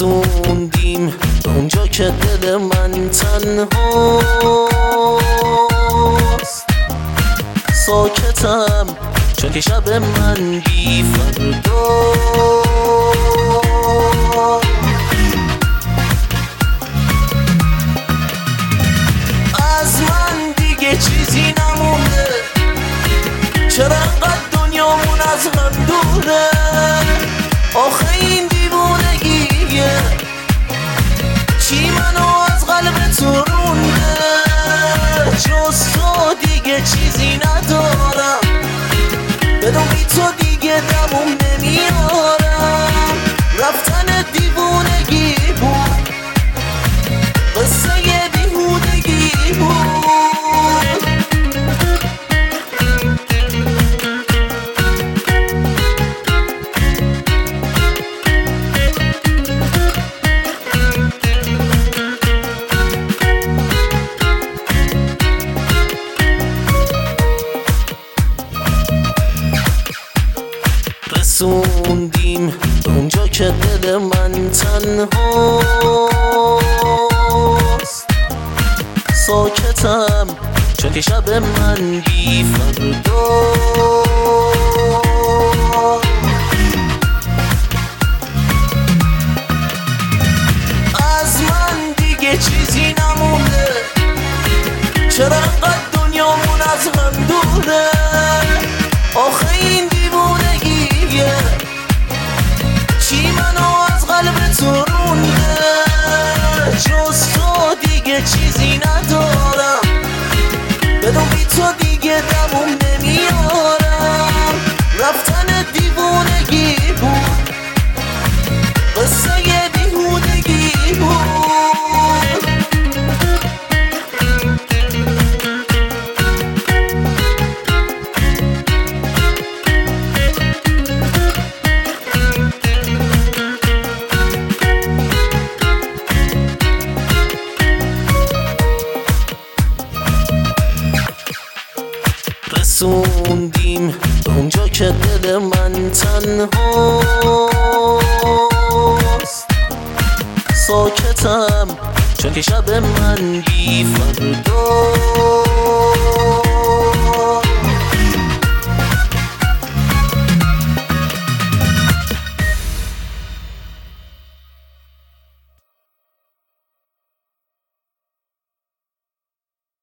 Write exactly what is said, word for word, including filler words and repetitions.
رسوندیم به اونجا که دل من تنهاست. ساکتم چون که شب من بی فردا. از من دیگه چیزی نمونده، چرا انقدر دنیامون از هم دوره؟ آخه این دیوونگیه چی منو از قلب تو رونده؟ جز تو دیگه چیزی ندارم، بدون بی تو دیگه دموم نمیارم. رفتن دیوونگی بود، قصه بیهودگی بود. رسوندیم به اونجا که دل من تنهاست. ساکتم چون که شب من بی فردا. از من دیگه چیزی نمونده، چرا انقدر دنیامون از هم دوره؟ آخه این دیوونگیه چی منو از قلب تو رونده؟ جز تو دیگه چیزی ندارم، بدون بی تو دیگه دموم نمیارم. رفتن دیوونگی بود، قصه بیهودگی بود. رسوندیم به اونجا که دل من تنهاست. ساکتم چون که شب من بی فردا.